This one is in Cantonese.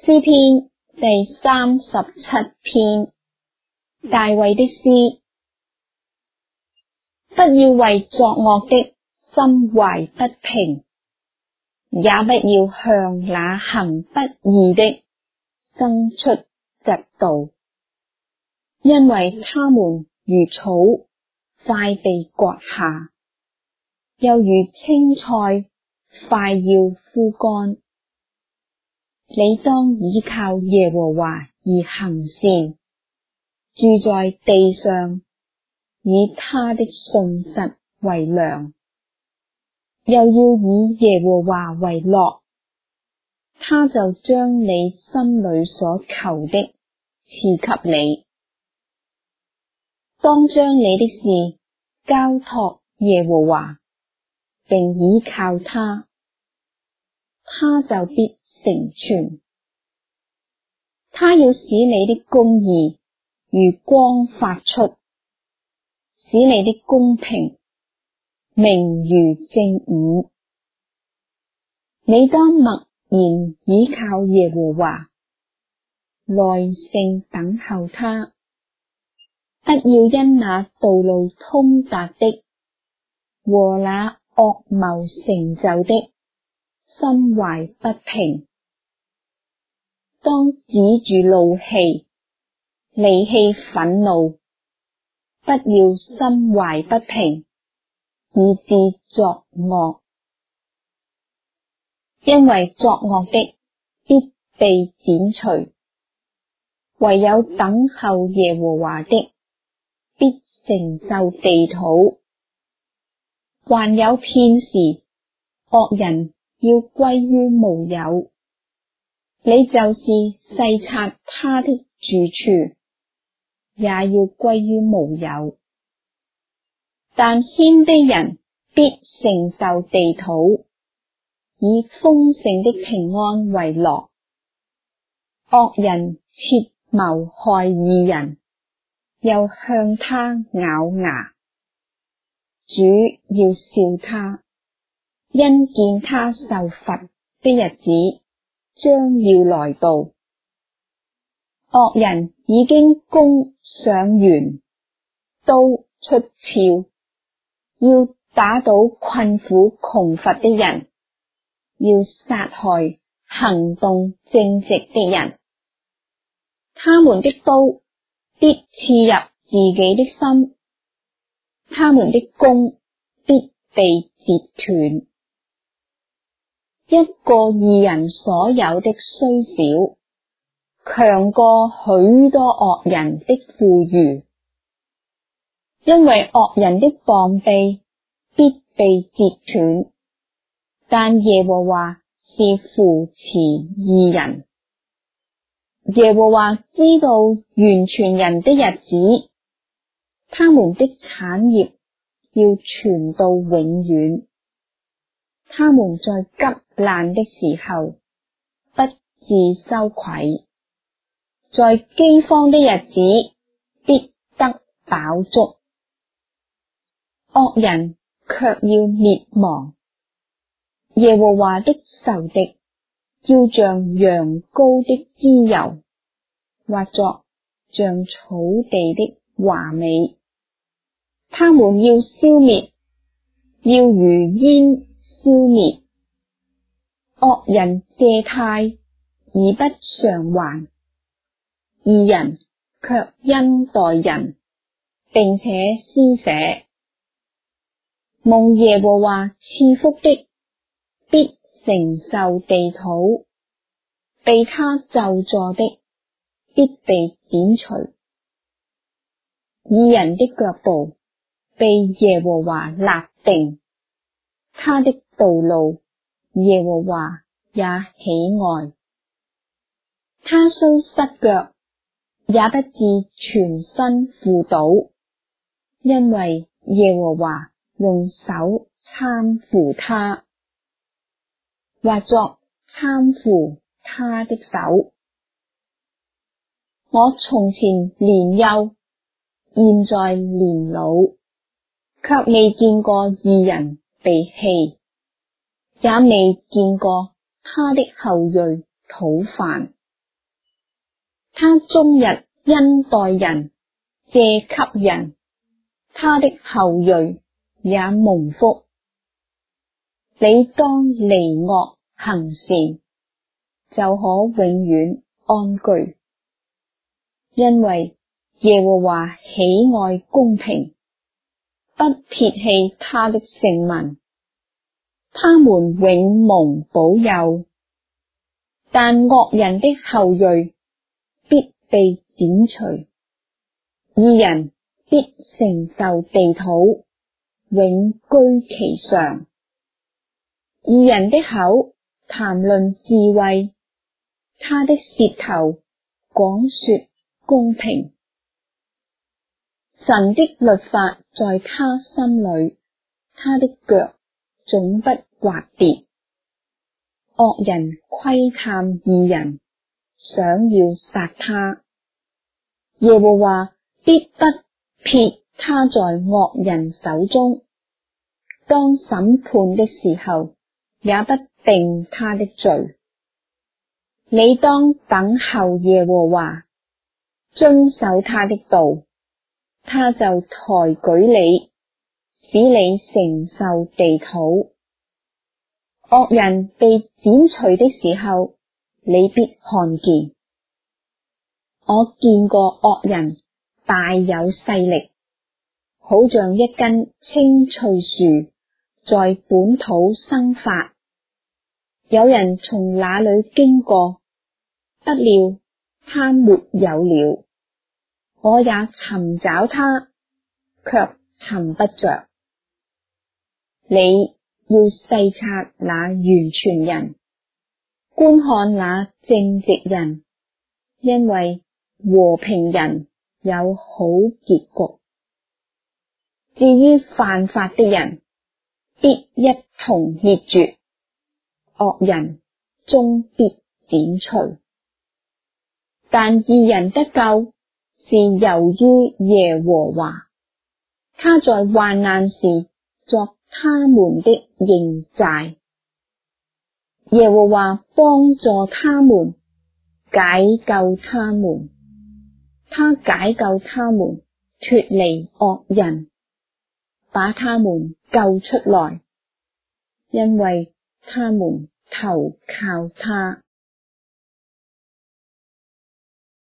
詩篇第37篇，大衛的詩。不要為作惡的心懷不平，也不要向那行不義的生出嫉妒，因為他們如草，快被割下，又如青菜，快要枯乾。你當倚靠耶和華而行善，住在地上，以他的信實為糧，又要以耶和華為樂，他就將你心裡所求的賜給你。當將你的事交託耶和華，並倚靠他，他就必成全。他要使你的公義如光發出，使你的公平明如正午。你當默然倚靠耶和華，耐性等候他，不要因那道路通達的和那惡謀成就的心懷不平。當止住怒氣，離棄憤怒，不要心懷不平，以致作惡。因為作惡的必被剪除，唯有等候耶和華的，必承受地土。還有片時，惡人要歸於無有，你就是細察他的住處，也要歸於無有。但謙卑人必承受地土，以豐盛的平安為樂。惡人設謀害義人，又向他咬牙。主要笑他，因見他受罰的日子將要來到。惡人已經弓上弦，刀出鞘，要打倒困苦窮乏的人，要殺害行動正直的人。他們的刀必刺入自己的心，他們的弓必被折斷。一個義人所有的雖少，強過許多惡人的富裕，因為惡人的膀臂必被折斷，但耶和華是扶持義人。耶和華知道完全人的日子，他們的產業要傳到永遠。他們在急難的時候不致羞愧，在饑荒的日子必得飽足。惡人卻要滅亡，耶和華的仇敵要像羊羔的脂油，或作像草地的華美。他們要消滅，要如煙消滅。惡人借貸而不償還，義人卻恩待人，並且施捨。蒙耶和華賜福的必承受地土，被他咒詛的必被剪除。義人的腳步被耶和華立定，他的道路耶和華也喜愛。他雖失腳，也不致全身仆倒，因為耶和華用手攙扶他，或作攙扶他的手。我從前年幼，現在年老，卻未見過義人被棄，也未見過他的後裔討飯。 他終日恩待人，借給人，他的後裔也蒙福。你當離惡行善，就可永遠安居，因為耶和華喜愛公平，不撇棄他的聖民，他們永蒙保佑。但惡人的後裔必被剪除，義人必承受地土，永居其上。義人的口談論智慧，他的舌頭廣說公平。神的律法在他心裏，他的腳總不滑跌。惡人窺探義人，想要殺他，耶和華必不撇他在惡人手中。當審判的時候，也不定他的罪。你當等候耶和華，遵守他的道，他就抬舉你，使你承受地土。惡人被剪除的時候，你必看見。我見過惡人大有勢力，好像一根青翠樹在本土生發。有人從那裏經過，不料他沒有了。我也尋找他，卻尋不着。你要細察那完全人，觀看那正直人，因為和平人有好結局。至於犯法的人，必一同滅絕，惡人終必剪除。但義人得救，是由於耶和華，他在患難時作他們的營寨。耶和華幫助他們，解救他們，他解救他們脫離惡人，把他們救出來，因為他們投靠他。